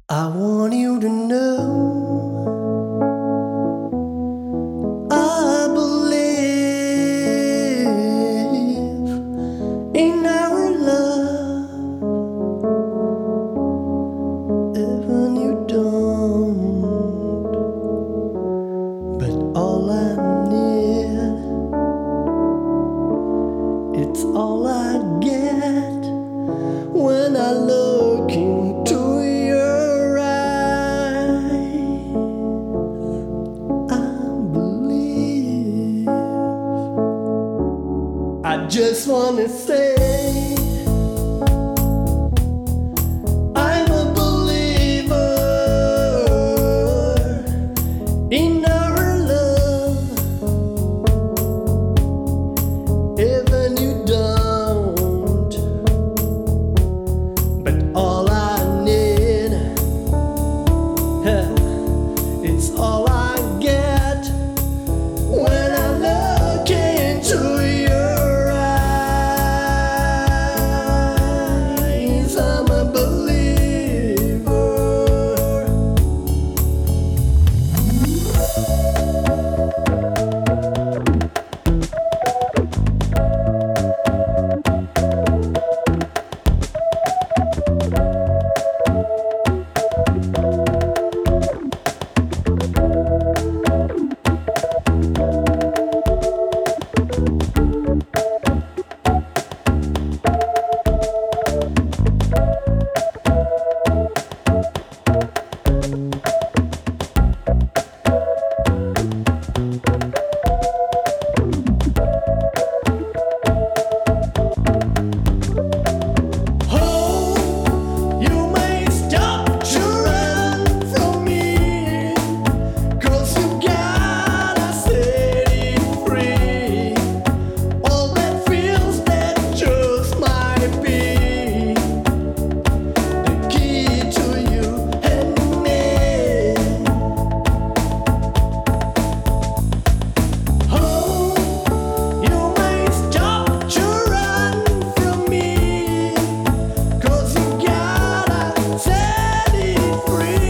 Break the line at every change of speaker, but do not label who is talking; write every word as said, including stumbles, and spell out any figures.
I want you to know I believe in our love, even you don't. But all I need, it's all I get when I look into your eyes. I believe. I just wanna say I'm a believer in our love, even you don't. But all I need, it's all I get when I look into your eyes. I'm a believer. Free.